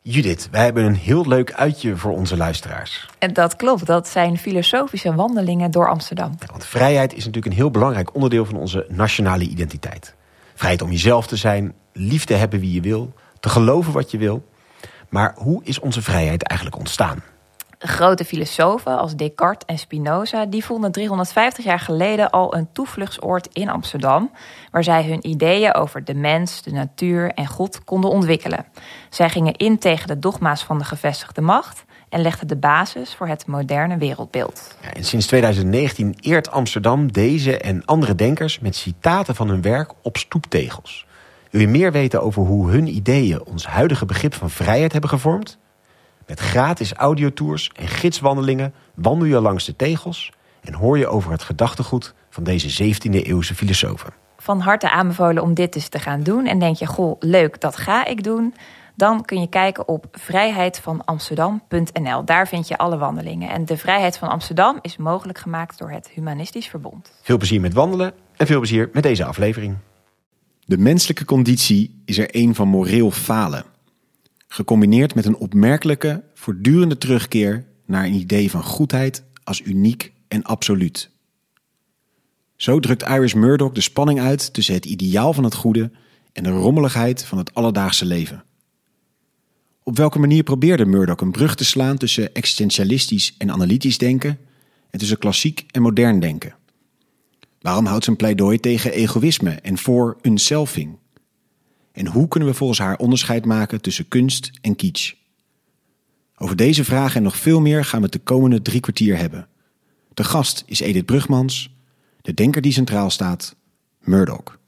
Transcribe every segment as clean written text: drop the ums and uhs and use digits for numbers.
Judith, wij hebben een heel leuk uitje voor onze luisteraars. En dat klopt, dat zijn filosofische wandelingen door Amsterdam. Ja, want vrijheid is natuurlijk een heel belangrijk onderdeel van onze nationale identiteit. Vrijheid om jezelf te zijn, lief te hebben wie je wil, te geloven wat je wil. Maar hoe is onze vrijheid eigenlijk ontstaan? Grote filosofen als Descartes en Spinoza die vonden 350 jaar geleden al een toevluchtsoord in Amsterdam, waar zij hun ideeën over de mens, de natuur en God konden ontwikkelen. Zij gingen in tegen de dogma's van de gevestigde macht en legden de basis voor het moderne wereldbeeld. Ja, en sinds 2019 eert Amsterdam deze en andere denkers met citaten van hun werk op stoeptegels. Wil je meer weten over hoe hun ideeën ons huidige begrip van vrijheid hebben gevormd? Met gratis audiotours en gidswandelingen wandel je langs de tegels en hoor je over het gedachtegoed van deze 17e-eeuwse filosofen. Van harte aanbevolen om dit dus te gaan doen. En denk je, goh, leuk, dat ga ik doen. Dan kun je kijken op vrijheidvanamsterdam.nl. Daar vind je alle wandelingen. En de Vrijheid van Amsterdam is mogelijk gemaakt door het Humanistisch Verbond. Veel plezier met wandelen en veel plezier met deze aflevering. De menselijke conditie is er een van moreel falen. Gecombineerd met een opmerkelijke, voortdurende terugkeer naar een idee van goedheid als uniek en absoluut. Zo drukt Iris Murdoch de spanning uit tussen het ideaal van het goede en de rommeligheid van het alledaagse leven. Op welke manier probeerde Murdoch een brug te slaan tussen existentialistisch en analytisch denken en tussen klassiek en modern denken? Waarom houdt ze een pleidooi tegen egoïsme en voor unselfing? En hoe kunnen we volgens haar onderscheid maken tussen kunst en kitsch? Over deze vragen en nog veel meer gaan we het de komende 3 kwartier hebben. De gast is Edith Brugmans, de denker die centraal staat, Murdoch.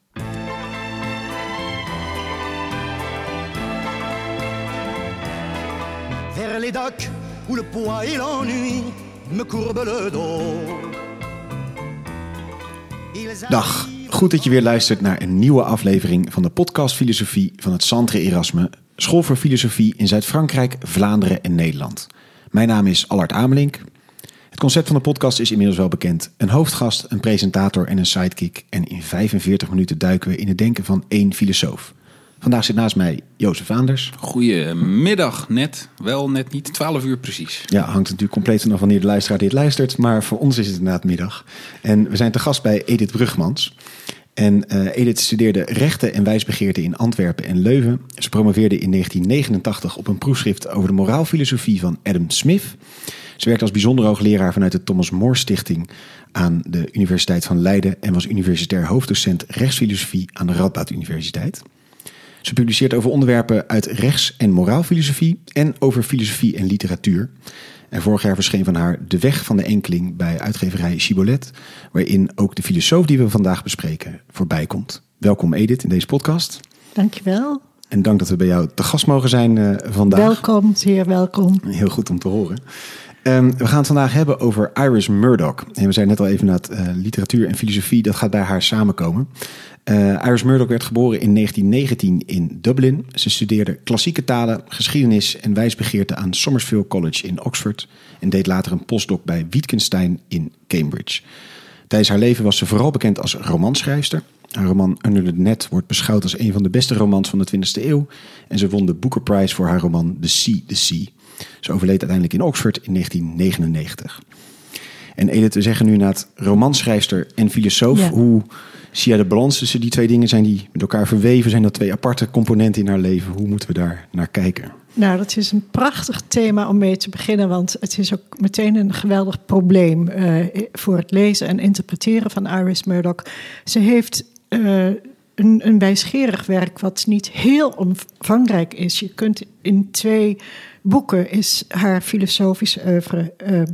Vers les docks où le poids et l'ennui me courbent le dos. Dag, goed dat je weer luistert naar een nieuwe aflevering van de podcast Filosofie van het Centre Erasme, School voor Filosofie in Zuid-Frankrijk, Vlaanderen en Nederland. Mijn naam is Allard Amelink. Het concept van de podcast is inmiddels wel bekend. Een hoofdgast, een presentator en een sidekick. En in 45 minuten duiken we in het denken van 1 filosoof. Vandaag zit naast mij Jozef Vaanders. Goedemiddag, net. Wel net niet, 12 uur precies. Ja, hangt natuurlijk compleet vanaf wanneer de luisteraar dit luistert. Maar voor ons is het inderdaad middag. En we zijn te gast bij Edith Brugmans. En Edith studeerde rechten en wijsbegeerte in Antwerpen en Leuven. Ze promoveerde in 1989 op een proefschrift over de moraalfilosofie van Adam Smith. Ze werkte als bijzonder hoogleraar vanuit de Thomas More Stichting aan de Universiteit van Leiden en was universitair hoofddocent rechtsfilosofie aan de Radboud Universiteit. Ze publiceert over onderwerpen uit rechts- en moraalfilosofie en over filosofie en literatuur. En vorig jaar verscheen van haar De Weg van de Enkeling bij uitgeverij Chibolet, waarin ook de filosoof die we vandaag bespreken voorbij komt. Welkom Edith in deze podcast. Dankjewel. En dank dat we bij jou te gast mogen zijn vandaag. Welkom, zeer welkom. Heel goed om te horen. We gaan het vandaag hebben over Iris Murdoch. En we zeiden net al even dat literatuur en filosofie, dat gaat bij haar samenkomen. Iris Murdoch werd geboren in 1919 in Dublin. Ze studeerde klassieke talen, geschiedenis en wijsbegeerte aan Somerville College in Oxford en deed later een postdoc bij Wittgenstein in Cambridge. Tijdens haar leven was ze vooral bekend als romanschrijfster. Haar roman Under the Net wordt beschouwd als een van de beste romans van de 20e eeuw. En ze won de Booker Prize voor haar roman The Sea. Ze overleed uiteindelijk in Oxford in 1999. En Edith, we zeggen nu inderdaad romanschrijfster en filosoof. Ja. Hoe zie jij de balans tussen die 2 dingen? Zijn die met elkaar verweven? Zijn dat 2 aparte componenten in haar leven? Hoe moeten we daar naar kijken? Nou, dat is een prachtig thema om mee te beginnen, want het is ook meteen een geweldig probleem voor het lezen en interpreteren van Iris Murdoch. Ze heeft een wijsgerig werk wat niet heel omvangrijk is. Je kunt in 2 boeken is haar filosofische oeuvre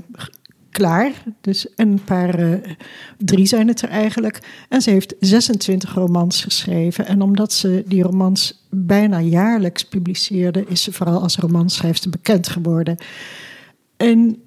klaar. Dus een paar, 3 zijn het er eigenlijk. En ze heeft 26 romans geschreven. En omdat ze die romans bijna jaarlijks publiceerde, is ze vooral als romanschrijfster bekend geworden. En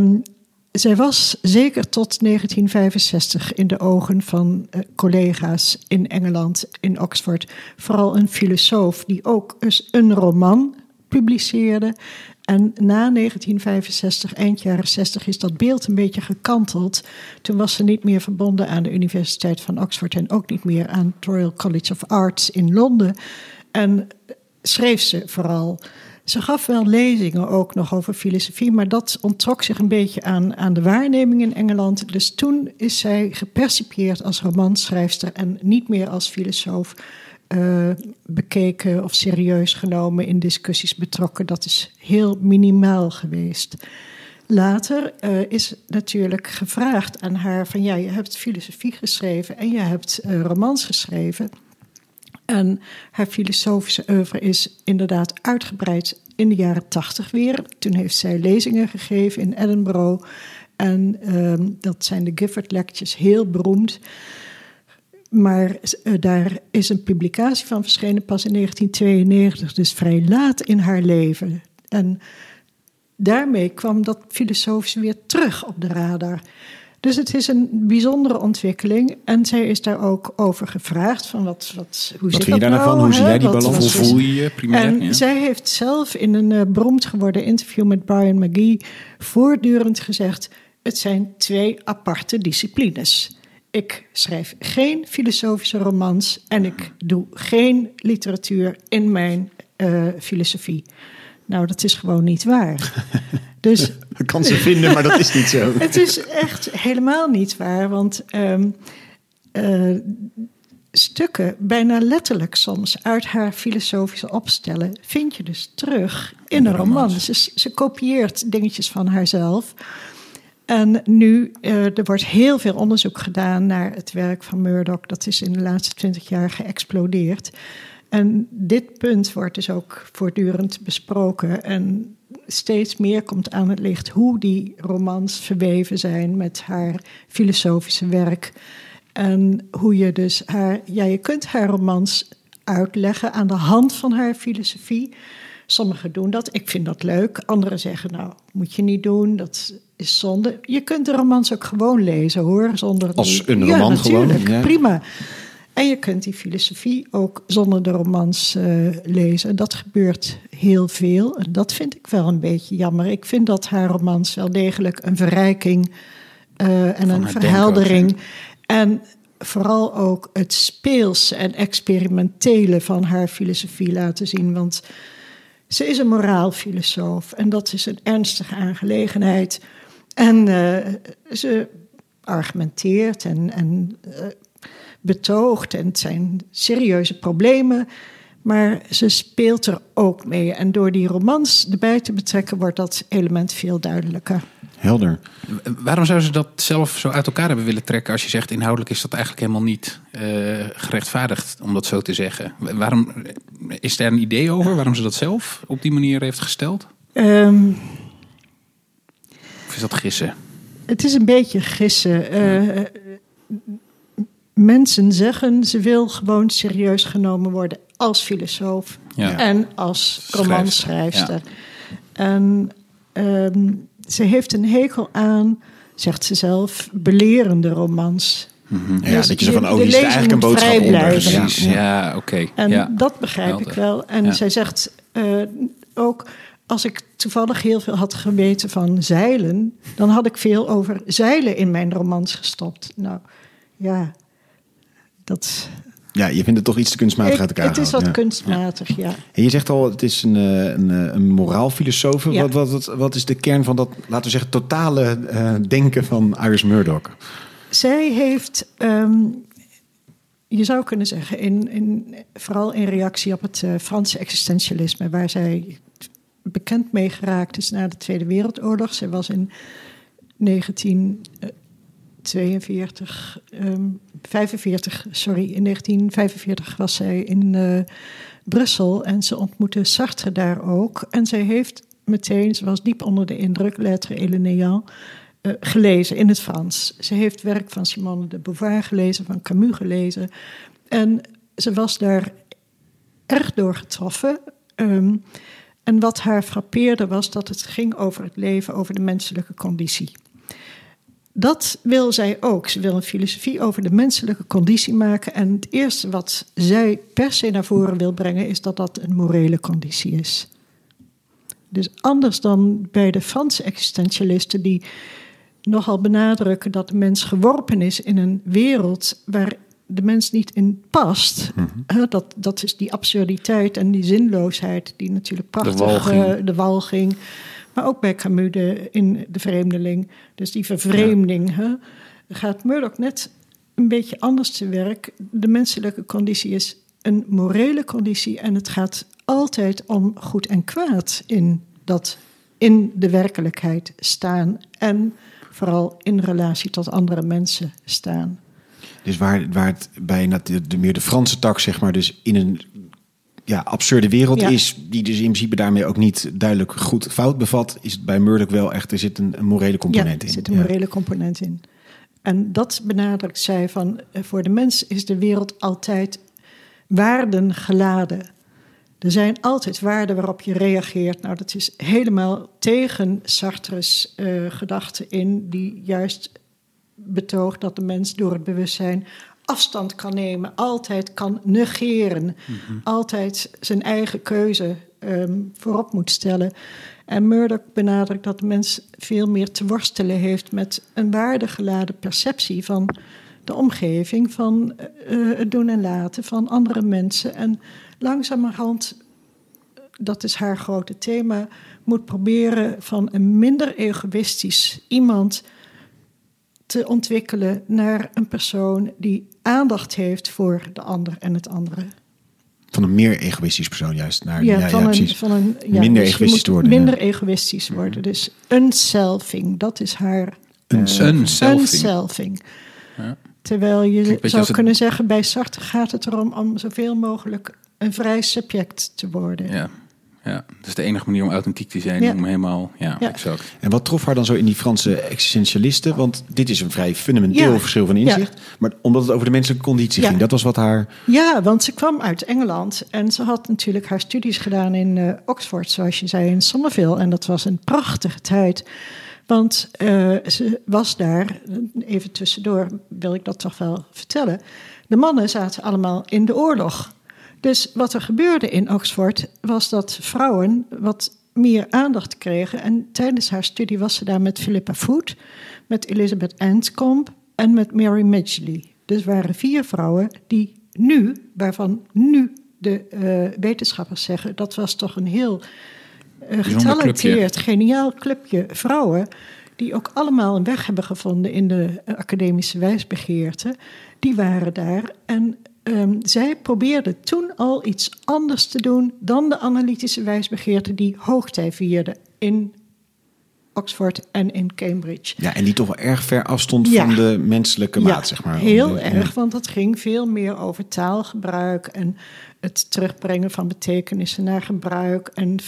zij was zeker tot 1965 in de ogen van collega's in Engeland, in Oxford, vooral een filosoof die ook eens een roman publiceerde. En na 1965, eind jaren 60, is dat beeld een beetje gekanteld. Toen was ze niet meer verbonden aan de Universiteit van Oxford en ook niet meer aan het Royal College of Arts in Londen. En schreef ze vooral. Ze gaf wel lezingen ook nog over filosofie, maar dat onttrok zich een beetje aan de waarneming in Engeland. Dus toen is zij gepercipieerd als romanschrijfster en niet meer als filosoof bekeken of serieus genomen, in discussies betrokken. Dat is heel minimaal geweest. Later is natuurlijk gevraagd aan haar van ja, je hebt filosofie geschreven en je hebt romans geschreven. En haar filosofische oeuvre is inderdaad uitgebreid in de jaren 80 weer. Toen heeft zij lezingen gegeven in Edinburgh. En dat zijn de Gifford Lectures, heel beroemd. Maar daar is een publicatie van verschenen pas in 1992, dus vrij laat in haar leven. En daarmee kwam dat filosofische weer terug op de radar. Dus het is een bijzondere ontwikkeling. En zij is daar ook over gevraagd. Van hoe vind je daar nou van? Hoe zie jij die balans? Hoe voel je je primair? En zij heeft zelf in een beroemd geworden interview met Brian McGee voortdurend gezegd: het zijn 2 aparte disciplines. Ik schrijf geen filosofische romans en ik doe geen literatuur in mijn filosofie. Nou, dat is gewoon niet waar. Dus, dat kan ze vinden, maar dat is niet zo. Het is echt helemaal niet waar, want stukken, bijna letterlijk soms, uit haar filosofische opstellen vind je dus terug in een roman. Ze kopieert dingetjes van haarzelf. En nu, er wordt heel veel onderzoek gedaan naar het werk van Murdoch. Dat is in de laatste 20 jaar geëxplodeerd. En dit punt wordt dus ook voortdurend besproken. En steeds meer komt aan het licht hoe die romans verweven zijn met haar filosofische werk. En hoe je dus je kunt haar romans uitleggen aan de hand van haar filosofie. Sommigen doen dat, ik vind dat leuk. Anderen zeggen, nou, moet je niet doen, dat is zonde. Je kunt de romans ook gewoon lezen, hoor. Als een roman gewoon? Ja, prima. En je kunt die filosofie ook zonder de romans lezen. Dat gebeurt heel veel. En dat vind ik wel een beetje jammer. Ik vind dat haar romans wel degelijk een verrijking en een verheldering. En vooral ook het speelse en experimentele van haar filosofie laten zien. Want ze is een moraalfilosoof en dat is een ernstige aangelegenheid. En ze argumenteert en betoogt en het zijn serieuze problemen. Maar ze speelt er ook mee. En door die romans erbij te betrekken wordt dat element veel duidelijker. Helder. Waarom zou ze dat zelf zo uit elkaar hebben willen trekken als je zegt inhoudelijk is dat eigenlijk helemaal niet gerechtvaardigd om dat zo te zeggen? Waarom is daar een idee over waarom ze dat zelf op die manier heeft gesteld? Of is dat gissen? Het is een beetje gissen. Mensen zeggen ze wil gewoon serieus genomen worden als filosoof en als romanschrijfster. Ja. En ze heeft een hekel aan, zegt ze zelf, belerende romans. Mm-hmm. Ja, dus dat je zo van, hier zit eigenlijk een boodschap onder. Precies, ja, oké. En dat begrijp ik wel. En zij zegt ook, als ik toevallig heel veel had geweten van zeilen, dan had ik veel over zeilen in mijn romans gestopt. Nou, ja, dat... Ja, je vindt het toch iets te kunstmatig uit elkaar Het is wat kunstmatig, ja. En je zegt al, het is een moraalfilosoof. Ja. Wat is de kern van dat, laten we zeggen, totale denken van Iris Murdoch? Zij heeft, je zou kunnen zeggen, vooral in reactie op het Franse existentialisme, waar zij bekend mee geraakt is na de Tweede Wereldoorlog. Zij was in 1945 was zij in Brussel en ze ontmoette Sartre daar ook. En zij heeft meteen, ze was diep onder de indruk, Lettres et le néant, gelezen in het Frans. Ze heeft werk van Simone de Beauvoir gelezen, van Camus gelezen. En ze was daar erg door getroffen. En wat haar frappeerde was dat het ging over het leven, over de menselijke conditie. Dat wil zij ook. Ze wil een filosofie over de menselijke conditie maken. En het eerste wat zij per se naar voren wil brengen is dat dat een morele conditie is. Dus anders dan bij de Franse existentialisten die nogal benadrukken dat de mens geworpen is in een wereld waar de mens niet in past. Dat is die absurditeit en die zinloosheid die natuurlijk prachtig... De walging. Maar ook bij Camus in De Vreemdeling. Dus die vervreemding. Gaat Murdoch net een beetje anders te werk. De menselijke conditie is een morele conditie. En het gaat altijd om goed en kwaad in de werkelijkheid staan. En vooral in relatie tot andere mensen staan. Dus waar het bij meer de Franse tak, zeg maar, dus in een absurde wereld is, die dus in principe daarmee ook niet duidelijk goed fout bevat, is het bij Murdoch wel echt, er zit een morele component in. Er zit een morele component in. En dat benadrukt zij van, voor de mens is de wereld altijd waarden geladen. Er zijn altijd waarden waarop je reageert. Nou, dat is helemaal tegen Sartre's gedachte in, die juist betoogt dat de mens door het bewustzijn afstand kan nemen, altijd kan negeren, altijd zijn eigen keuze voorop moet stellen. En Murdoch benadrukt dat de mens veel meer te worstelen heeft met een waardegeladen perceptie van de omgeving, van het doen en laten van andere mensen. En langzamerhand, dat is haar grote thema, moet proberen van een minder egoïstisch iemand te ontwikkelen naar een persoon die aandacht heeft voor de ander en het andere. Van een meer egoïstisch persoon juist naar minder dus egoïstisch te worden. Minder egoïstisch worden. Dus unselfing, dat is haar unselfing. Ja. Terwijl je zou kunnen zeggen, bij Sartre gaat het erom om zoveel mogelijk een vrij subject te worden. Ja, dat is de enige manier om authentiek te zijn. Om helemaal, exact. En wat trof haar dan zo in die Franse existentialisten? Want dit is een vrij fundamenteel verschil van inzicht. Ja. Maar omdat het over de menselijke conditie ging, dat was wat haar... Ja, want ze kwam uit Engeland. En ze had natuurlijk haar studies gedaan in Oxford, zoals je zei, in Somerville. En dat was een prachtige tijd. Want ze was daar, even tussendoor wil ik dat toch wel vertellen. De mannen zaten allemaal in de oorlog. Dus wat er gebeurde in Oxford was dat vrouwen wat meer aandacht kregen. En tijdens haar studie was ze daar met Philippa Foot, met Elizabeth Anscombe en met Mary Midgley. Dus waren 4 vrouwen waarvan nu de wetenschappers zeggen, dat was toch een heel getalenteerd, geniaal clubje vrouwen, die ook allemaal een weg hebben gevonden in de academische wijsbegeerte. Die waren daar en zij probeerde toen al iets anders te doen dan de analytische wijsbegeerte die hoogtij vierde in Oxford en in Cambridge. Ja, en die toch wel erg ver afstond van de menselijke maat, zeg maar. Heel erg, want het ging veel meer over taalgebruik en het terugbrengen van betekenissen naar gebruik en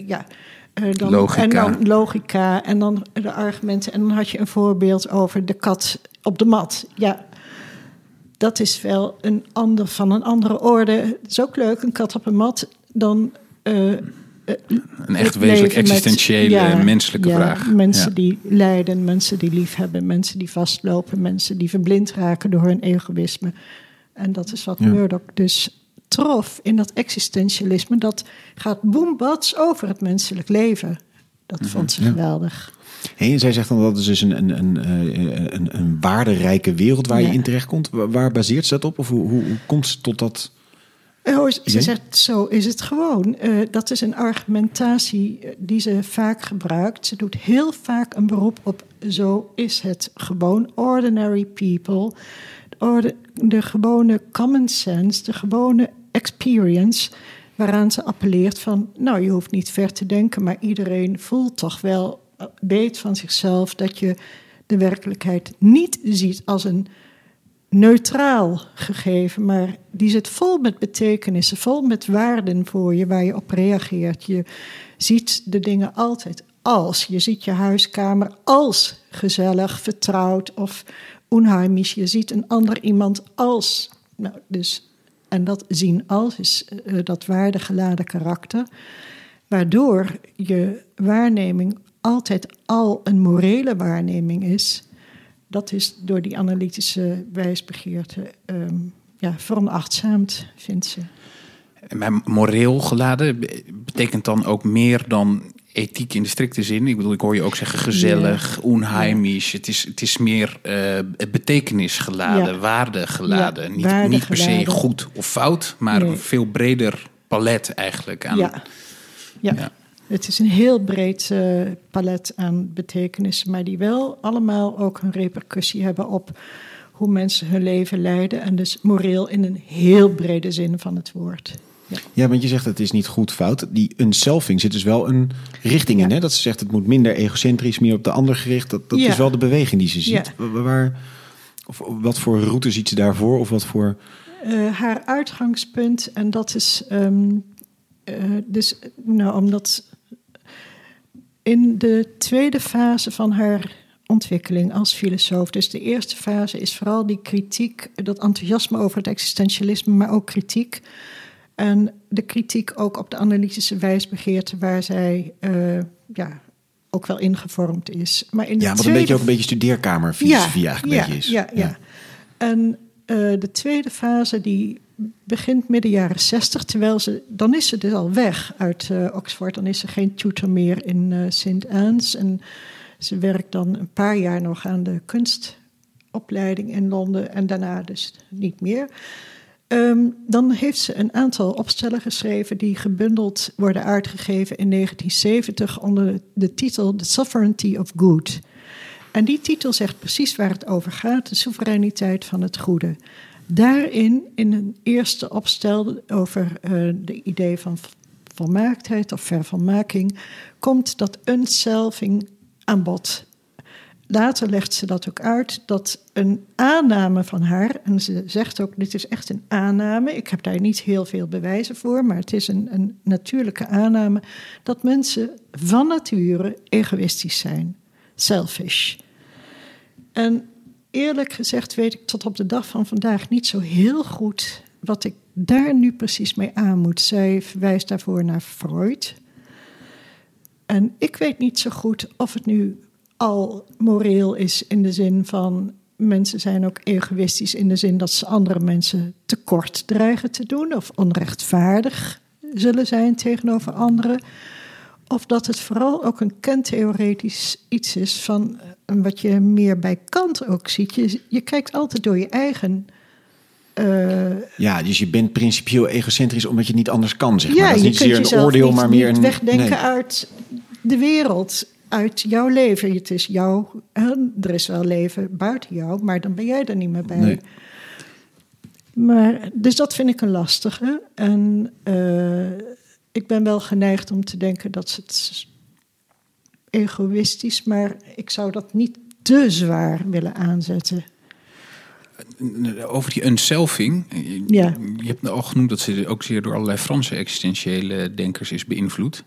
logica en dan de argumenten. En dan had je een voorbeeld over de kat op de mat. Ja, dat is wel van een andere orde. Het is ook leuk, een kat op een mat, dan een echt wezenlijk existentiële menselijke vraag. Mensen die lijden, mensen die liefhebben, mensen die vastlopen, mensen die verblind raken door hun egoïsme. En dat is wat Murdoch dus trof in dat existentialisme. Dat gaat boembats over het menselijk leven. Dat vond ze geweldig. Hey, en zij zegt dan dat het dus een waarderijke wereld waar je in terechtkomt. Waar baseert ze dat op? Of hoe komt ze tot dat? Ze zegt, zo is het gewoon. Dat is een argumentatie die ze vaak gebruikt. Ze doet heel vaak een beroep op zo is het gewoon. Ordinary people. De gewone common sense, de gewone experience, waaraan ze appelleert van, nou, je hoeft niet ver te denken, maar iedereen voelt toch wel, weet van zichzelf dat je de werkelijkheid niet ziet als een neutraal gegeven, maar die zit vol met betekenissen, vol met waarden voor je, waar je op reageert. Je ziet de dingen altijd als. Je ziet je huiskamer als gezellig, vertrouwd of onheimisch. Je ziet een ander iemand als. Nou, dus, en dat zien als is dat waardegeladen karakter, waardoor je waarneming altijd al een morele waarneming is. Dat is door die analytische wijsbegeerte veronachtzaamd, vindt ze. Maar moreel geladen betekent dan ook meer dan ethiek in de strikte zin. Ik bedoel, ik hoor je ook zeggen gezellig, onheimisch. Het is meer betekenisgeladen, waardegeladen. Niet per se goed of fout, maar een veel breder palet eigenlijk aan. Ja. Het is een heel breed palet aan betekenissen, maar die wel allemaal ook een repercussie hebben op hoe mensen hun leven leiden. En dus moreel in een heel brede zin van het woord. Ja, want je zegt het is niet goed fout. Die unselfing zit dus wel een richting in. Hè? Dat ze zegt het moet minder egocentrisch, meer op de ander gericht. Dat is wel de beweging die ze ziet. Ja. Wat voor route ziet ze daarvoor? Of wat voor... Haar uitgangspunt, en dat is omdat in de tweede fase van haar ontwikkeling als filosoof, dus de eerste fase is vooral die kritiek, dat enthousiasme over het existentialisme, maar ook kritiek. En de kritiek ook op de analytische wijsbegeerte waar zij ook wel ingevormd is. Maar in wat een beetje studeerkamerfilosofie eigenlijk een beetje is. Ja. En de tweede fase die begint midden jaren 60, dan is ze dus al weg uit Oxford. Dan is ze geen tutor meer in St. Anne's. En ze werkt dan een paar jaar nog aan de kunstopleiding in Londen en daarna dus niet meer. Dan heeft ze een aantal opstellen geschreven die gebundeld worden uitgegeven in 1970 onder de titel The Sovereignty of Good. En die titel zegt precies waar het over gaat, de soevereiniteit van het goede. Daarin, in een eerste opstel over de idee van volmaaktheid of vervolmaking, komt dat unselfing aan bod. Later legt ze dat ook uit, dat een aanname van haar, en ze zegt ook, dit is echt een aanname, ik heb daar niet heel veel bewijzen voor, maar het is een natuurlijke aanname, dat mensen van nature egoïstisch zijn, selfish. En eerlijk gezegd weet ik tot op de dag van vandaag niet zo heel goed wat ik daar nu precies mee aan moet. Zij verwijst daarvoor naar Freud. En ik weet niet zo goed of het nu al moreel is in de zin van mensen zijn ook egoïstisch in de zin dat ze andere mensen tekort dreigen te doen of onrechtvaardig zullen zijn tegenover anderen. Of dat het vooral ook een kentheoretisch iets is van wat je meer bij Kant ook ziet. Je kijkt altijd door je eigen... dus je bent principieel egocentrisch omdat je niet anders kan, zeg maar. Ja, dat is niet zeer een oordeel, maar meer een... wegdenken uit de wereld, uit jouw leven. Het is jouw... Er is wel leven buiten jou, maar dan ben jij er niet meer bij. Nee. Maar, dus dat vind ik een lastige. En ik ben wel geneigd om te denken dat het egoïstisch, maar ik zou dat niet te zwaar willen aanzetten. Over die unselfing. Je hebt al genoemd dat ze ook zeer door allerlei Franse existentiële denkers is beïnvloed.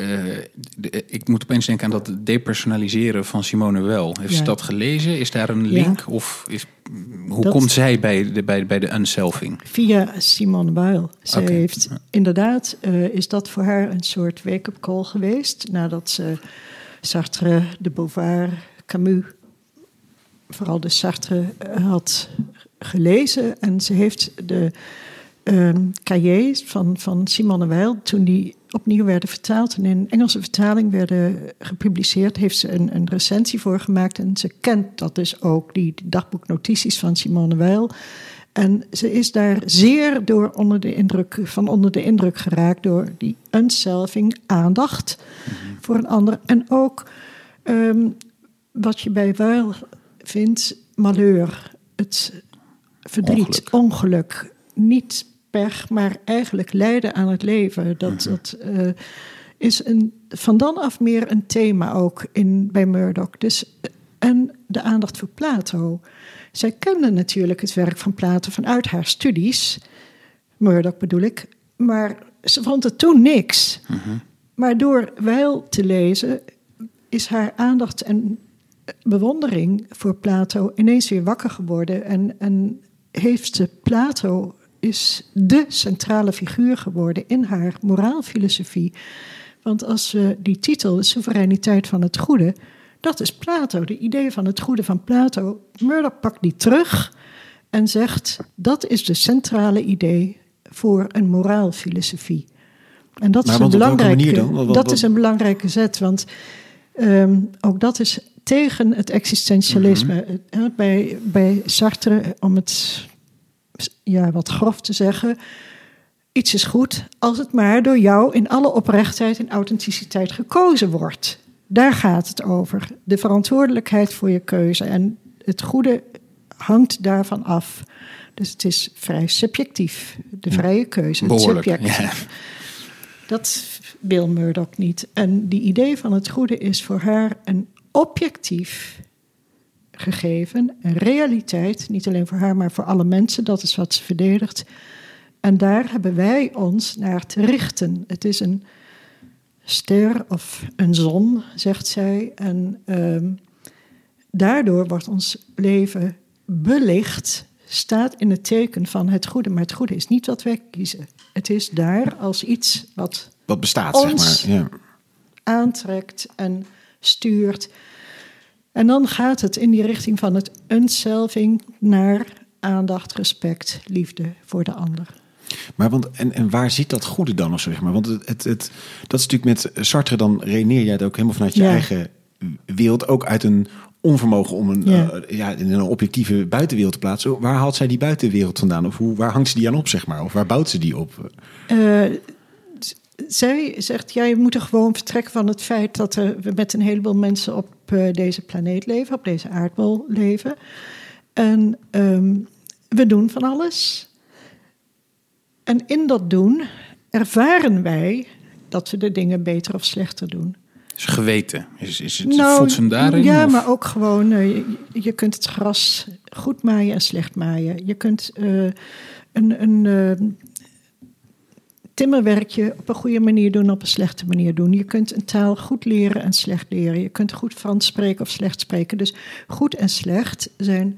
Ik moet opeens denken aan dat depersonaliseren van Simone Weil. Heeft ze dat gelezen? Is daar een link? Ja. Of hoe komt zij bij de unselfing? Via Simone Weil. Ze heeft inderdaad, is dat voor haar een soort wake-up call geweest. Nadat ze Sartre, de Beauvoir, Camus, vooral de Sartre had gelezen. En ze heeft de cahiers van Simone Weil, toen die opnieuw werden vertaald en in Engelse vertaling werden gepubliceerd, heeft ze een recensie voor gemaakt. En ze kent dat dus ook, die dagboeknotities van Simone Weil. En ze is daar zeer onder de indruk geraakt door die unselfing, aandacht voor een ander. En ook wat je bij Weil vindt, malheur, het verdriet, ongeluk. Niet pech, maar eigenlijk lijden aan het leven. Dat is van dan af meer een thema ook bij Murdoch. Dus, en de aandacht voor Plato. Zij kende natuurlijk het werk van Plato vanuit haar studies. Murdoch bedoel ik. Maar ze vond het toen niks. Maar door Weil te lezen is haar aandacht en bewondering voor Plato ineens weer wakker geworden. En heeft ze Plato is de centrale figuur geworden in haar moraalfilosofie. Want als we die titel, de soevereiniteit van het goede, dat is Plato, de idee van het goede van Plato. Murdoch pakt die terug en zegt, dat is de centrale idee voor een moraalfilosofie. En dat Maar is want een op welke manier belangrijke, dan? dat is een belangrijke zet, want ook dat is tegen het existentialisme. Bij Sartre, om het wat grof te zeggen, iets is goed als het maar door jou in alle oprechtheid en authenticiteit gekozen wordt. Daar gaat het over. De verantwoordelijkheid voor je keuze. En het goede hangt daarvan af. Dus het is vrij subjectief. De vrije keuze. Behoorlijk, het subject. ja. Dat wil Murdoch niet. En die idee van het goede is voor haar een objectief gegeven. Een realiteit. Niet alleen voor haar, maar voor alle mensen. Dat is wat ze verdedigt. En daar hebben wij ons naar te richten. Het is een ster of een zon, zegt zij. En daardoor wordt ons leven belicht, staat in het teken van het goede. Maar het goede is niet wat wij kiezen. Het is daar als iets wat bestaat, ons zeg maar. Ja. aantrekt en stuurt. En dan gaat het in die richting van het unselving naar aandacht, respect, liefde voor de ander. Maar en waar zit dat goede dan? Of zo, zeg maar? Want dat is natuurlijk met Sartre, dan redeneer jij het ook helemaal vanuit je eigen wereld. Ook uit een onvermogen om in een objectieve buitenwereld te plaatsen. Waar haalt zij die buitenwereld vandaan? Of waar hangt ze die aan op, zeg maar? Of waar bouwt ze die op? Zij zegt, je moet er gewoon vertrekken van het feit dat we met een heleboel mensen op deze planeet leven, op deze aardbol leven. En we doen van alles. En in dat doen ervaren wij dat we de dingen beter of slechter doen. Is geweten? Voelt ze hem daarin? Ja, of? maar ook gewoon, je kunt het gras goed maaien en slecht maaien. Je kunt een timmerwerkje op een goede manier doen, op een slechte manier doen. Je kunt een taal goed leren en slecht leren. Je kunt goed Frans spreken of slecht spreken. Dus goed en slecht zijn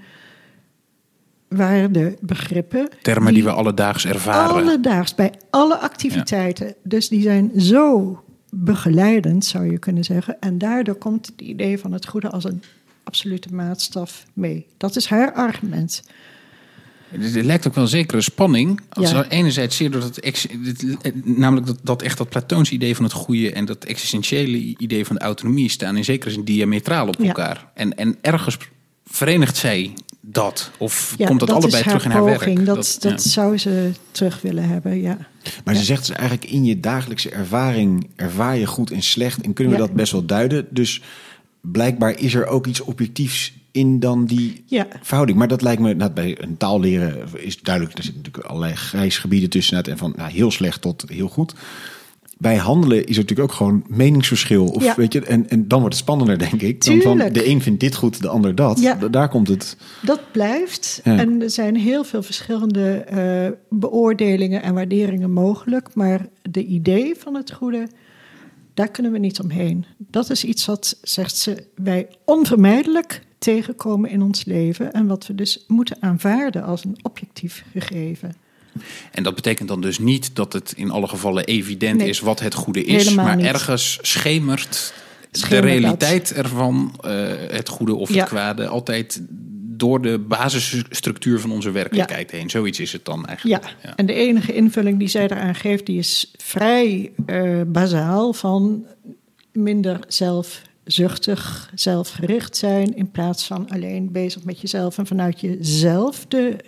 waardebegrippen. Termen die we alledaags ervaren. Alledaags, bij alle activiteiten. Ja. Dus die zijn zo begeleidend, zou je kunnen zeggen. En daardoor komt het idee van het goede als een absolute maatstaf mee. Dat is haar argument. Er lijkt ook wel een zekere spanning. Als er enerzijds zeer door namelijk dat Platoons idee van het goede en dat existentiële idee van de autonomie staan in zekere zin diametraal op elkaar. En ergens verenigt zij dat? Of komt dat allebei terug in haar werk? Dat zou ze terug willen hebben, ja. Maar ze zegt dus eigenlijk in je dagelijkse ervaring ervaar je goed en slecht en kunnen we dat best wel duiden. Dus blijkbaar is er ook iets objectiefs in dan die verhouding. Maar dat lijkt me, bij een taal leren is duidelijk, er zitten natuurlijk allerlei grijs gebieden tussen en van heel slecht tot heel goed. Bij handelen is er natuurlijk ook gewoon meningsverschil. Of, weet je, en dan wordt het spannender, denk ik. Dan van de een vindt dit goed, de ander dat. Ja. Daar komt het. Dat blijft. Ja. En er zijn heel veel verschillende beoordelingen en waarderingen mogelijk. Maar de idee van het goede, daar kunnen we niet omheen. Dat is iets wat, zegt ze, wij onvermijdelijk tegenkomen in ons leven. En wat we dus moeten aanvaarden als een objectief gegeven. En dat betekent dan dus niet dat het in alle gevallen evident is wat het goede is. Helemaal maar niet. Ergens schemert de realiteit ervan, het goede of het kwade, altijd door de basisstructuur van onze werkelijkheid heen. Zoiets is het dan eigenlijk. Ja, en de enige invulling die zij eraan geeft, die is vrij bazaal van minder zelfzuchtig, zelfgericht zijn, in plaats van alleen bezig met jezelf en vanuit jezelf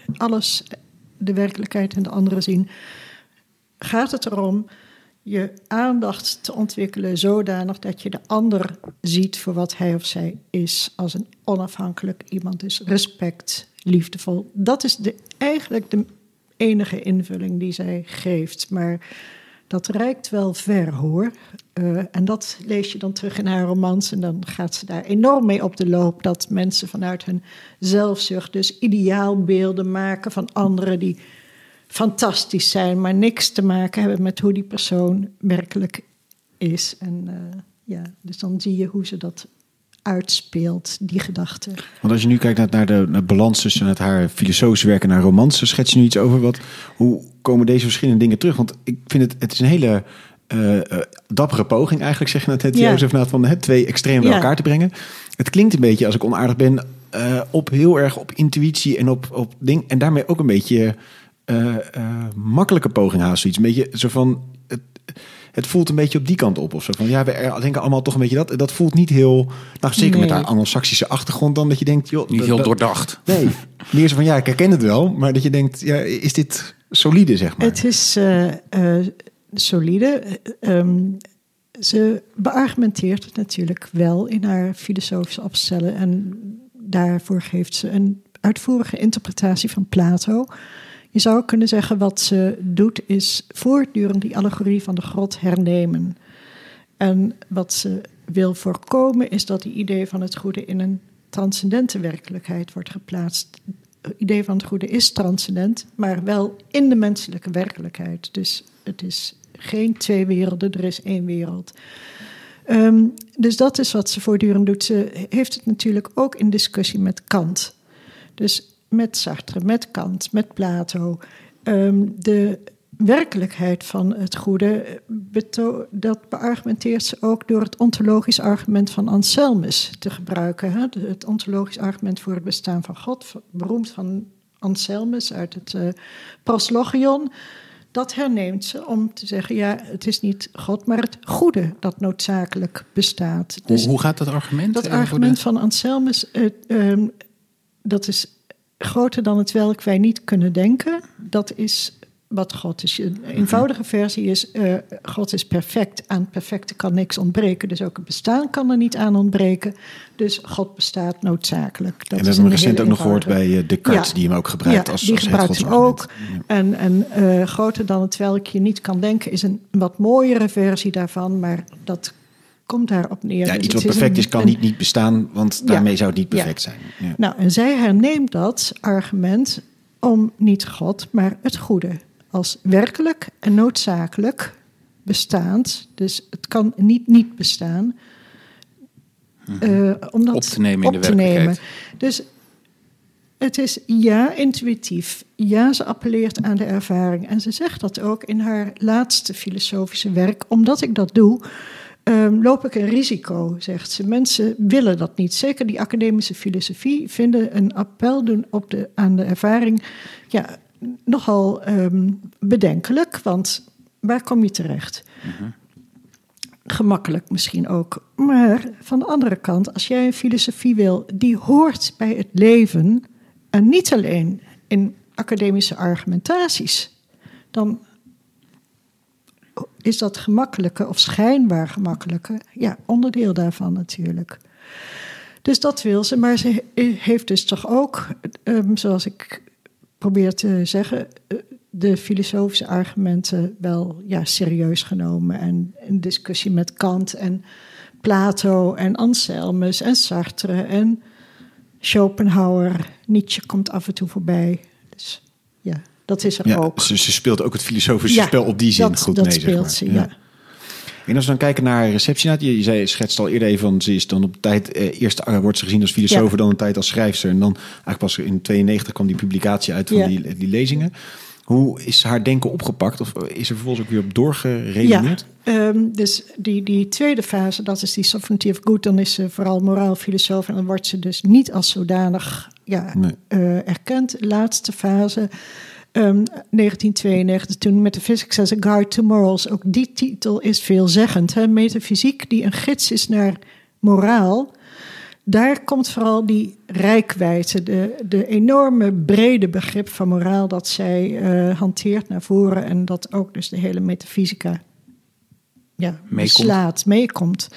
de werkelijkheid en de anderen zien. Gaat het erom je aandacht te ontwikkelen zodanig dat je de ander ziet voor wat hij of zij is, als een onafhankelijk iemand is, respect, liefdevol. Dat is eigenlijk de enige invulling die zij geeft, maar dat reikt wel ver, hoor. En dat lees je dan terug in haar romans en dan gaat ze daar enorm mee op de loop, dat mensen vanuit hun zelfzucht dus ideaalbeelden maken van anderen die fantastisch zijn, maar niks te maken hebben met hoe die persoon werkelijk is. En dus dan zie je hoe ze dat uitspeelt, die gedachte. Want als je nu kijkt naar de balans tussen haar filosofische werk en haar romans, schets je nu iets over hoe komen deze verschillende dingen terug? Want ik vind het is een hele dappere poging eigenlijk, zeg je net, Jozef, van twee extremen bij elkaar te brengen. Het klinkt een beetje, als ik onaardig ben, heel erg op intuïtie en op ding, en daarmee ook een beetje makkelijke poging haast zoiets. Een beetje zo van Het voelt een beetje op die kant op of zo. Van, ja, we denken allemaal toch een beetje dat. Dat voelt niet heel... Nou, zeker met haar Anglo-Saxische achtergrond dan dat je denkt... Joh, Niet heel doordacht. Nee, meer zo van ja, ik herken het wel. Maar dat je denkt, ja, is dit solide, zeg maar? Het is solide. Ze beargumenteert het natuurlijk wel in haar filosofische opstellen. En daarvoor geeft ze een uitvoerige interpretatie van Plato. Je zou kunnen zeggen wat ze doet is voortdurend die allegorie van de grot hernemen. En wat ze wil voorkomen is dat die idee van het goede in een transcendente werkelijkheid wordt geplaatst. Het idee van het goede is transcendent, maar wel in de menselijke werkelijkheid. Dus het is geen twee werelden, er is één wereld. Dus dat is wat ze voortdurend doet. Ze heeft het natuurlijk ook in discussie met Kant. Dus met Sartre, met Kant, met Plato. De werkelijkheid van het goede, dat beargumenteert ze ook door het ontologisch argument van Anselmus te gebruiken. Hè? Het ontologisch argument voor het bestaan van God, beroemd van Anselmus uit het Proslogion. Dat herneemt ze om te zeggen, ja, het is niet God, maar het goede dat noodzakelijk bestaat. Dus hoe gaat dat argument? Dat argument van Anselmus, dat is groter dan het welk wij niet kunnen denken. Dat is wat God is. Een eenvoudige versie is, God is perfect. Aan perfecte kan niks ontbreken. Dus ook het bestaan kan er niet aan ontbreken. Dus God bestaat noodzakelijk. Dat en we hebben hem recent ook nog gehoord bij Descartes, die hem ook gebruikt als die gebruikt hem ook. En groter dan het welk je niet kan denken is een wat mooiere versie daarvan. Maar dat komt daarop neer. Ja, dus iets wat perfect is, kan niet bestaan, want daarmee zou het niet perfect zijn. Ja. Nou, en zij herneemt dat argument om niet God, maar het goede als werkelijk en noodzakelijk bestaand. Dus het kan niet bestaan. Om dat op te nemen in de werkelijkheid. Dus het is intuïtief. Ja, ze appelleert aan de ervaring. En ze zegt dat ook in haar laatste filosofische werk. Omdat ik dat doe, loop ik een risico, zegt ze. Mensen willen dat niet. Zeker die academische filosofie vinden een appel doen aan de ervaring nogal bedenkelijk. Want waar kom je terecht? Gemakkelijk misschien ook. Maar van de andere kant, als jij een filosofie wil die hoort bij het leven en niet alleen in academische argumentaties, dan is dat gemakkelijke of schijnbaar gemakkelijke onderdeel daarvan natuurlijk. Dus dat wil ze, maar ze heeft dus toch ook, zoals ik probeer te zeggen, de filosofische argumenten wel serieus genomen. En een discussie met Kant en Plato en Anselmus en Sartre en Schopenhauer. Nietzsche komt af en toe voorbij. Dus ja, dat is er ook. Ze speelt ook het filosofische spel op die zin goed mee. Dat speelt ze, ja. En als we dan kijken naar receptie, je schetst al eerder even van, ze is dan op tijd, eerst wordt ze gezien als filosoof, dan een tijd als schrijfster. En dan eigenlijk pas in 92 kwam die publicatie uit van die lezingen. Hoe is haar denken opgepakt? Of is er vervolgens ook weer op doorgeredeneerd? Ja, dus die tweede fase, dat is die sovereignty of good. Dan is ze vooral moraalfilosoof en dan wordt ze dus niet als zodanig erkend. Laatste fase, 1992, toen Metaphysics as a Guide to Morals. Ook die titel is veelzeggend. Hè? Metafysiek die een gids is naar moraal. Daar komt vooral die reikwijdte, de enorme brede begrip van moraal dat zij hanteert naar voren. En dat ook dus de hele metafysica meekomt.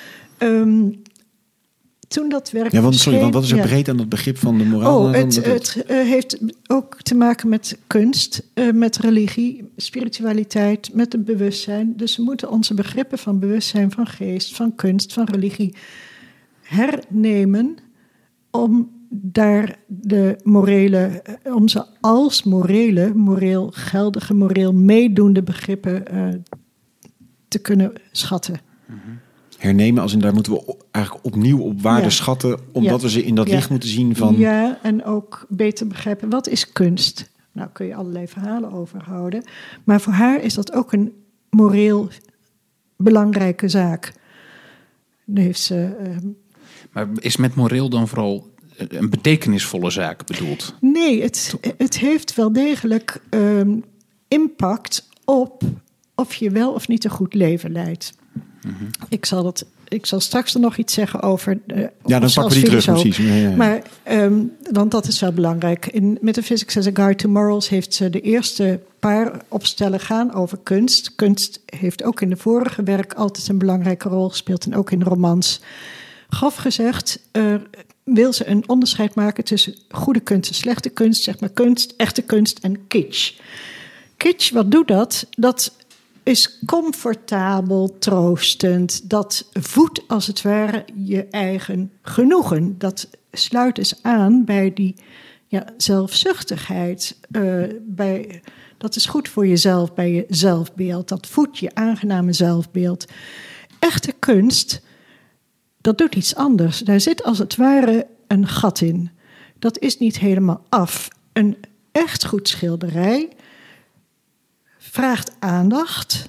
Toen dat werk want wat is er breed aan dat begrip van de moraal? Het heeft ook te maken met kunst, met religie, spiritualiteit, met het bewustzijn. Dus we moeten onze begrippen van bewustzijn, van geest, van kunst, van religie hernemen om daar om ze als moreel geldige, moreel meedoende begrippen te kunnen schatten. Hernemen, als in daar moeten we eigenlijk opnieuw op waarde schatten, omdat we ze in dat licht moeten zien van. Ja, en ook beter begrijpen, wat is kunst? Nou, kun je allerlei verhalen over houden. Maar voor haar is dat ook een moreel belangrijke zaak. Dan heeft ze. Maar is met moreel dan vooral een betekenisvolle zaak bedoeld? Nee, het heeft wel degelijk impact op of je wel of niet een goed leven leidt. Mm-hmm. Ik zal straks er nog iets zeggen over... dan pakken we die terug, precies. Ja. Maar, want dat is wel belangrijk. In Metaphysics as a Guide to Morals heeft ze de eerste paar opstellen gaan over kunst. Kunst heeft ook in de vorige werk altijd een belangrijke rol gespeeld en ook in romans. Grof gezegd wil ze een onderscheid maken tussen goede kunst en slechte kunst, zeg maar kunst, echte kunst en kitsch. Kitsch, wat doet dat? Dat is comfortabel, troostend. Dat voedt als het ware je eigen genoegen. Dat sluit dus aan bij die zelfzuchtigheid. Dat is goed voor jezelf, bij je zelfbeeld. Dat voedt je aangename zelfbeeld. Echte kunst, dat doet iets anders. Daar zit als het ware een gat in. Dat is niet helemaal af. Een echt goed schilderij vraagt aandacht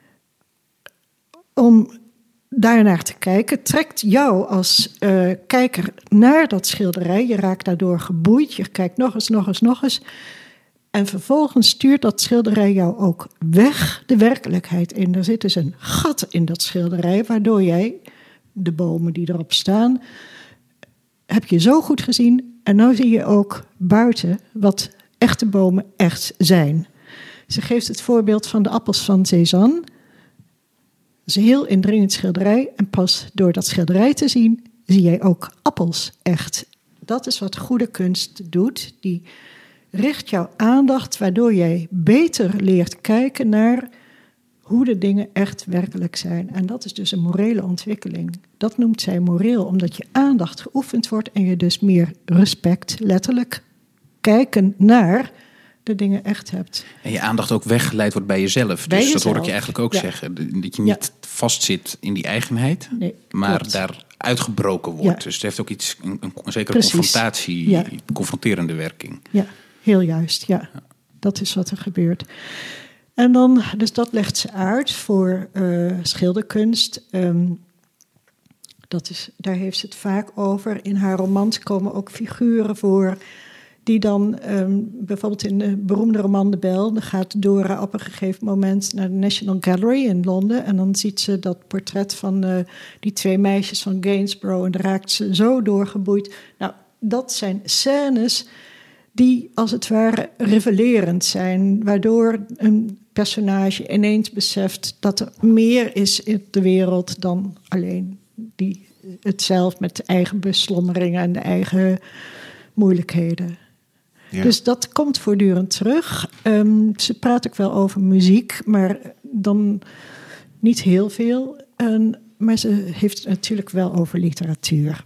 om daarnaar te kijken. Trekt jou als kijker naar dat schilderij. Je raakt daardoor geboeid. Je kijkt nog eens. En vervolgens stuurt dat schilderij jou ook weg de werkelijkheid in. Er zit dus een gat in dat schilderij, waardoor jij de bomen die erop staan, heb je zo goed gezien. En nu zie je ook buiten wat echte bomen echt zijn. Ze geeft het voorbeeld van de appels van Cézanne. Dat is een heel indringend schilderij. En pas door dat schilderij te zien, zie jij ook appels echt. Dat is wat goede kunst doet. Die richt jouw aandacht, waardoor jij beter leert kijken naar hoe de dingen echt werkelijk zijn. En dat is dus een morele ontwikkeling. Dat noemt zij moreel, omdat je aandacht geoefend wordt en je dus meer respect, letterlijk kijken naar de dingen echt hebt. En je aandacht ook weggeleid wordt bij jezelf. Dus dat hoor ik je eigenlijk ook zeggen. Dat je niet vastzit in die eigenheid, maar daar uitgebroken wordt. Ja. Dus het heeft ook iets, een zekere confrontatie, confronterende werking. Ja, heel juist. Ja. Dat is wat er gebeurt. En dan, dus dat legt ze uit voor schilderkunst. Daar heeft ze het vaak over. In haar romans komen ook figuren voor die dan bijvoorbeeld in de beroemde roman De Bel, dan gaat Dora op een gegeven moment naar de National Gallery in Londen en dan ziet ze dat portret van die 2 meisjes van Gainsborough en daar raakt ze zo doorgeboeid. Nou, dat zijn scènes die als het ware revelerend zijn, waardoor een personage ineens beseft dat er meer is in de wereld dan alleen het zelf met de eigen beslommeringen en de eigen moeilijkheden. Ja. Dus dat komt voortdurend terug. Ze praat ook wel over muziek, maar dan niet heel veel. Maar ze heeft het natuurlijk wel over literatuur.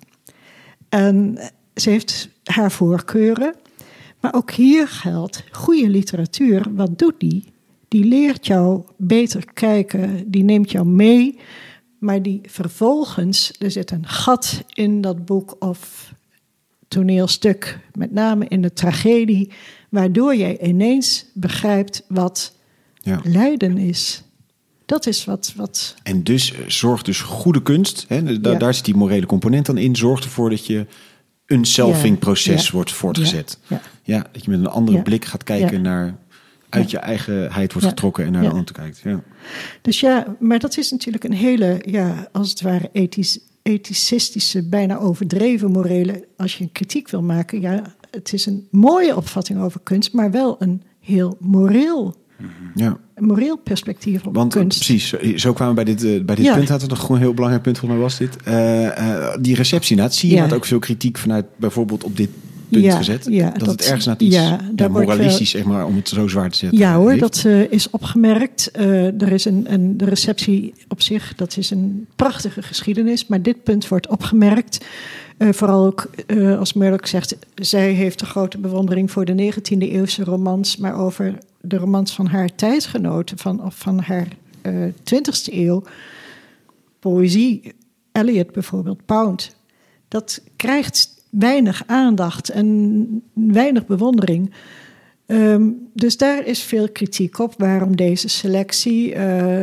En ze heeft haar voorkeuren. Maar ook hier geldt, goede literatuur, wat doet die? Die leert jou beter kijken, die neemt jou mee. Maar die vervolgens, er zit een gat in dat boek of toneelstuk, met name in de tragedie, waardoor jij ineens begrijpt wat lijden is. Dat is wat... En dus zorgt dus goede kunst, hè, daar zit die morele component dan in, zorgt ervoor dat je een selfing-proces wordt voortgezet. Ja, dat je met een andere blik gaat kijken naar, uit je eigenheid wordt getrokken en naar de ander kijkt. Ja. Dus maar dat is natuurlijk een hele, als het ware ethicistische, bijna overdreven morele, als je een kritiek wil maken, het is een mooie opvatting over kunst, maar wel een heel moreel perspectief op kunst. Want precies, zo kwamen we bij dit punt, had het nog gewoon een heel belangrijk punt, volgens mij was dit. Die receptie, nou, zie je had ook veel kritiek vanuit bijvoorbeeld op dit punt gezet. Dat het ergens naar iets moralistisch, zeg maar, om het zo zwaar te zetten. Ja hoor, dat is opgemerkt. Er is de receptie op zich, dat is een prachtige geschiedenis, maar dit punt wordt opgemerkt. Vooral ook, als Murdoch zegt, zij heeft een grote bewondering voor de 19e eeuwse romans, maar over de romans van haar tijdgenoten, van haar 20e eeuw. Poëzie, Eliot bijvoorbeeld, Pound, dat krijgt weinig aandacht en weinig bewondering. Dus daar is veel kritiek op. Waarom deze selectie?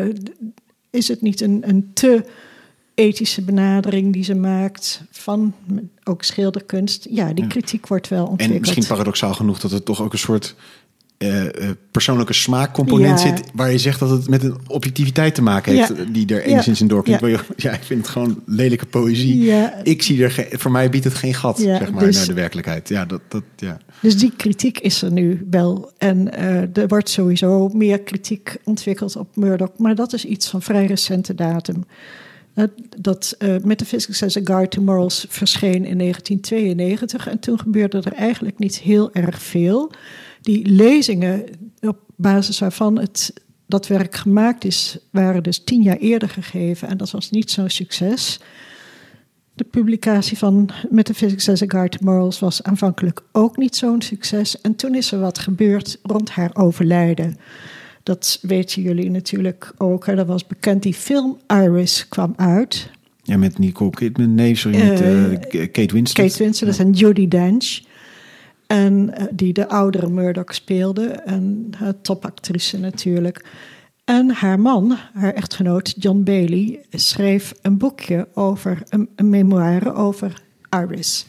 Is het niet een te ethische benadering die ze maakt van ook schilderkunst? Ja, die kritiek wordt wel ontwikkeld. En misschien paradoxaal genoeg dat het toch ook een soort persoonlijke smaakcomponent zit, waar je zegt dat het met een objectiviteit te maken heeft, die er enigszins in doorklinkt. Ja, ik vind het gewoon lelijke poëzie. Ja. Ik zie voor mij biedt het geen gat, zeg maar, naar de werkelijkheid. Ja, ja. Dus die kritiek is er nu wel. En er wordt sowieso meer kritiek ontwikkeld op Murdoch, maar dat is iets van vrij recente datum. Dat Metaphysics as a Guide to Morals verscheen in 1992 en toen gebeurde er eigenlijk niet heel erg veel. Die lezingen op basis waarvan dat werk gemaakt is, waren dus 10 jaar eerder gegeven en dat was niet zo'n succes. De publicatie van Metaphysics as a Guide to Morals was aanvankelijk ook niet zo'n succes en toen is er wat gebeurd rond haar overlijden. Dat weten jullie natuurlijk ook. Hè. Dat was bekend. Die film Iris kwam uit. Ja, met Nicole Kidman. Nee, sorry, met Kate Winslet. Kate Winslet en Judi Dench. En die de oudere Murdoch speelde. En topactrice natuurlijk. En haar man, haar echtgenoot John Bailey, schreef een boekje over, een memoire over Iris.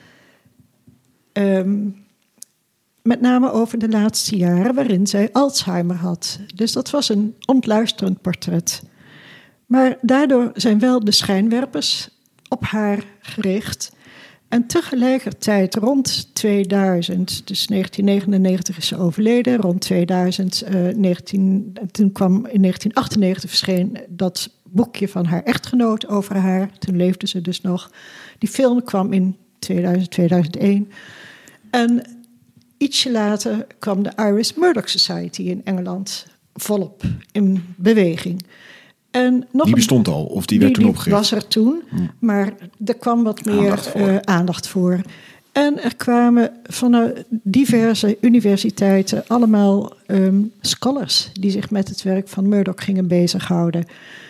Met name over de laatste jaren waarin zij Alzheimer had. Dus dat was een ontluisterend portret. Maar daardoor zijn wel de schijnwerpers op haar gericht. En tegelijkertijd rond 2000, dus 1999 is ze overleden. Rond 2000, toen kwam in 1998 verscheen dat boekje van haar echtgenoot over haar. Toen leefde ze dus nog. Die film kwam in 2000, 2001. En ietsje later kwam de Iris Murdoch Society in Engeland volop in beweging. En nog die bestond al, of die werd toen opgericht? Die was er toen, maar er kwam wat meer aandacht voor. En er kwamen van diverse universiteiten allemaal scholars die zich met het werk van Murdoch gingen bezighouden.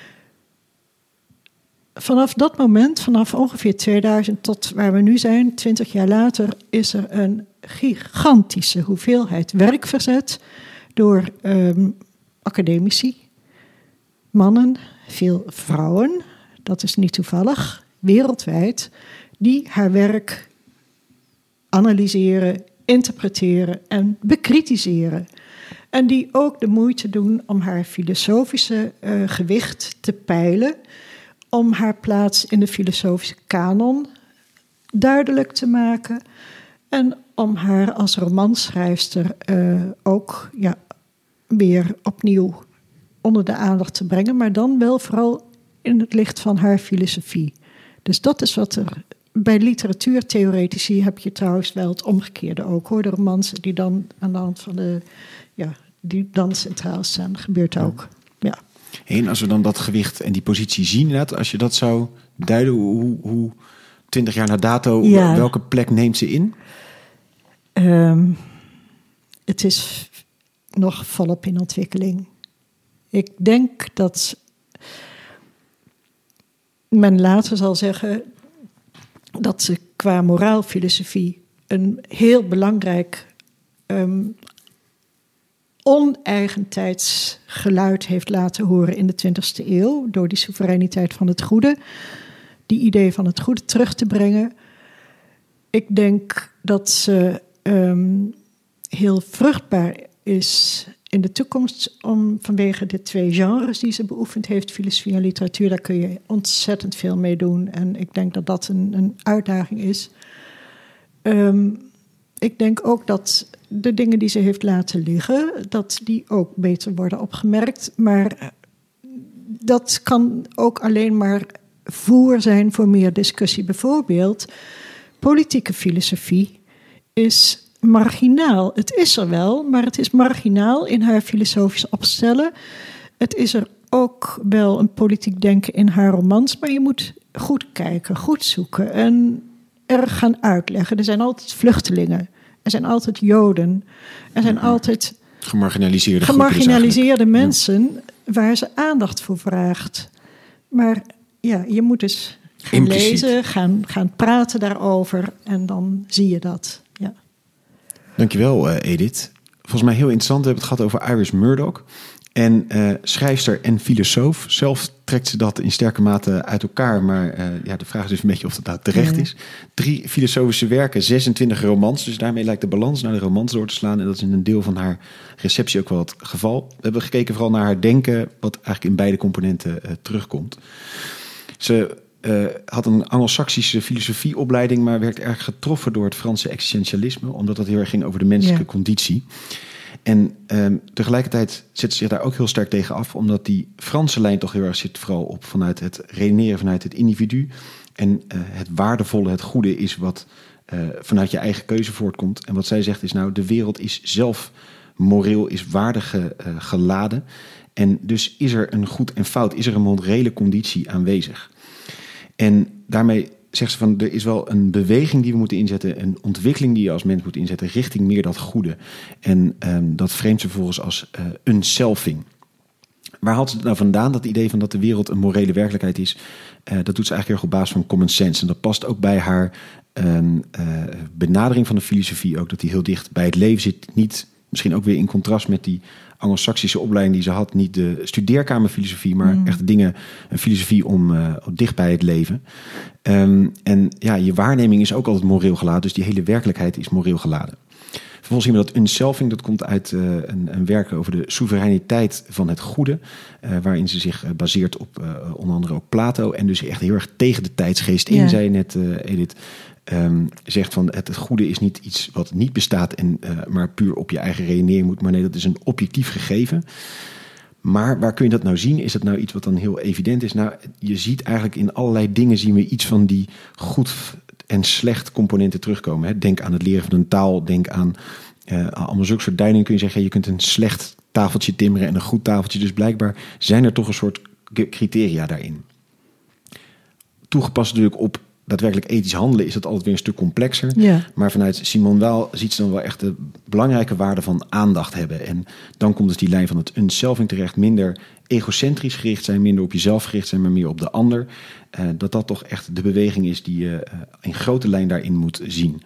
Vanaf dat moment, vanaf ongeveer 2000 tot waar we nu zijn, 20 jaar later, is er een gigantische hoeveelheid werk verzet door academici, mannen, veel vrouwen, dat is niet toevallig, wereldwijd, die haar werk analyseren, interpreteren en bekritiseren. En die ook de moeite doen om haar filosofische gewicht te peilen, om haar plaats in de filosofische kanon duidelijk te maken en om haar als romanschrijfster ook weer opnieuw onder de aandacht te brengen, maar dan wel vooral in het licht van haar filosofie. Dus dat is wat er bij literatuurtheoretici heb je trouwens wel het omgekeerde ook, hoor. De romans die dan aan de hand van die dan centraal staan, gebeurt ook. Ja. En als we dan dat gewicht en die positie zien, inderdaad, als je dat zou duiden, hoe 20 jaar na dato, welke plek neemt ze in? Het is nog volop in ontwikkeling. Ik denk dat men later zal zeggen dat ze qua moraalfilosofie een heel belangrijk oneigentijds geluid heeft laten horen in de 20e eeuw door die soevereiniteit van het goede, die idee van het goede terug te brengen. Ik denk dat ze heel vruchtbaar is in de toekomst vanwege de 2 genres die ze beoefend heeft, filosofie en literatuur. Daar kun je ontzettend veel mee doen en ik denk dat dat een uitdaging is. Ik denk ook dat de dingen die ze heeft laten liggen, dat die ook beter worden opgemerkt. Maar dat kan ook alleen maar voer zijn voor meer discussie. Bijvoorbeeld, politieke filosofie is marginaal. Het is er wel, maar het is marginaal in haar filosofische opstellen. Het is er ook wel een politiek denken in haar romans, maar je moet goed kijken, goed zoeken en er gaan uitleggen. Er zijn altijd vluchtelingen, er zijn altijd Joden, er zijn altijd gemarginaliseerde mensen waar ze aandacht voor vraagt. Maar ja, je moet dus gaan lezen, gaan praten daarover en dan zie je dat. Ja. Dankjewel, Edith. Volgens mij heel interessant. We hebben het gehad over Iris Murdoch. En schrijfster en filosoof. Zelf trekt ze dat in sterke mate uit elkaar. Maar de vraag is dus een beetje of dat nou terecht is. 3 filosofische werken, 26 romans. Dus daarmee lijkt de balans naar de romans door te slaan. En dat is in een deel van haar receptie ook wel het geval. We hebben gekeken vooral naar haar denken, wat eigenlijk in beide componenten terugkomt. Ze had een Anglo-Saxische filosofieopleiding, maar werd erg getroffen door het Franse existentialisme, omdat dat heel erg ging over de menselijke conditie. En tegelijkertijd zet ze zich daar ook heel sterk tegen af, omdat die Franse lijn toch heel erg zit vooral op vanuit het redeneren vanuit het individu. En het waardevolle, het goede is wat vanuit je eigen keuze voortkomt. En wat zij zegt is nou, de wereld is zelf moreel, is waardig geladen. En dus is er een goed en fout, is er een morele conditie aanwezig. En daarmee zegt ze van, er is wel een beweging die we moeten inzetten, een ontwikkeling die je als mens moet inzetten richting meer dat goede. En dat framet ze vervolgens als unselfing. Waar haalt ze het nou vandaan, dat idee van dat de wereld een morele werkelijkheid is? Dat doet ze eigenlijk heel erg op basis van common sense. En dat past ook bij haar benadering van de filosofie ook, dat die heel dicht bij het leven zit. Niet, misschien ook weer in contrast met die Anglo-Saxische opleiding die ze had. Niet de studeerkamerfilosofie, maar echt dingen, een filosofie om dicht bij het leven. En ja, je waarneming is ook altijd moreel geladen. Dus die hele werkelijkheid is moreel geladen. Vervolgens zien we dat unselfing, dat komt uit een werk over de soevereiniteit van het goede. Waarin ze zich baseert op onder andere ook Plato. En dus echt heel erg tegen de tijdsgeest in, zei net Edith. Zegt van het goede is niet iets wat niet bestaat en maar puur op je eigen redenering moet. Maar nee, dat is een objectief gegeven. Maar waar kun je dat nou zien? Is dat nou iets wat dan heel evident is? Nou, je ziet eigenlijk in allerlei dingen zien we iets van die goed en slecht componenten terugkomen. Hè? Denk aan het leren van een taal. Denk aan allemaal zulke soort duidingen. Kun je zeggen, je kunt een slecht tafeltje timmeren en een goed tafeltje. Dus blijkbaar zijn er toch een soort criteria daarin. Toegepast natuurlijk op daadwerkelijk ethisch handelen is dat altijd weer een stuk complexer. Ja. Maar vanuit Simone Weil ziet ze dan wel echt de belangrijke waarde van aandacht hebben. En dan komt dus die lijn van het unselfing terecht. Minder egocentrisch gericht zijn, minder op jezelf gericht zijn, maar meer op de ander. Dat toch echt de beweging is die je in grote lijn daarin moet zien.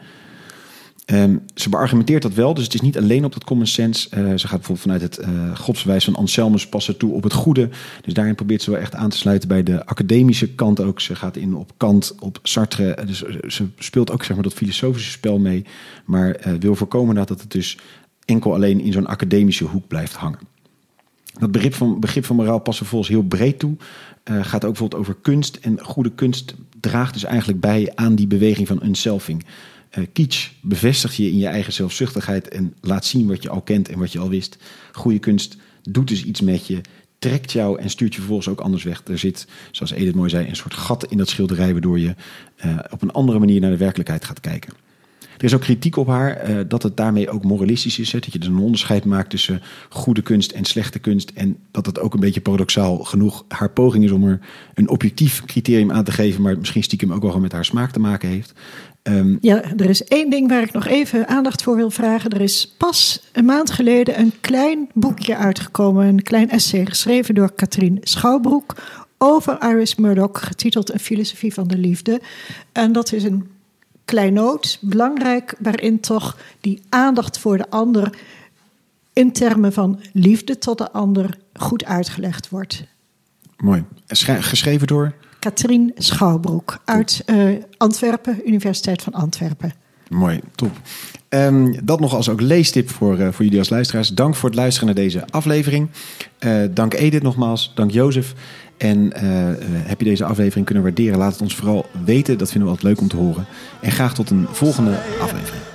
Ze beargumenteert dat wel, dus het is niet alleen op dat common sense. Ze gaat bijvoorbeeld vanuit het godsbewijs van Anselmus passen toe op het goede. Dus daarin probeert ze wel echt aan te sluiten bij de academische kant ook. Ze gaat in op Kant, op Sartre. Dus ze speelt ook zeg maar dat filosofische spel mee. Maar wil voorkomen dat het dus enkel alleen in zo'n academische hoek blijft hangen. Dat begrip van moraal past vervolgens heel breed toe. Gaat ook bijvoorbeeld over kunst. En goede kunst draagt dus eigenlijk bij aan die beweging van unselfing. Kitsch bevestigt je in je eigen zelfzuchtigheid en laat zien wat je al kent en wat je al wist. Goede kunst doet dus iets met je, trekt jou en stuurt je vervolgens ook anders weg. Er zit, zoals Edith mooi zei, een soort gat in dat schilderij waardoor je op een andere manier naar de werkelijkheid gaat kijken. Er is ook kritiek op haar dat het daarmee ook moralistisch is. Hè? Dat je dus een onderscheid maakt tussen goede kunst en slechte kunst. En dat het ook een beetje paradoxaal genoeg haar poging is om er een objectief criterium aan te geven. Maar misschien stiekem ook wel gewoon met haar smaak te maken heeft. Er is één ding waar ik nog even aandacht voor wil vragen. Er is pas een maand geleden een klein boekje uitgekomen. Een klein essay geschreven door Katrien Schouwbroek over Iris Murdoch. Getiteld Een filosofie van de liefde. En dat is een kleinoot, belangrijk, waarin toch die aandacht voor de ander in termen van liefde tot de ander goed uitgelegd wordt. Mooi. Geschreven door? Katrien Schouwbroek uit Antwerpen, Universiteit van Antwerpen. Mooi, top. Dat nog als ook leestip voor jullie als luisteraars. Dank voor het luisteren naar deze aflevering. Dank Edith nogmaals, dank Jozef. En heb je deze aflevering kunnen waarderen? Laat het ons vooral weten. Dat vinden we altijd leuk om te horen. En graag tot een volgende aflevering.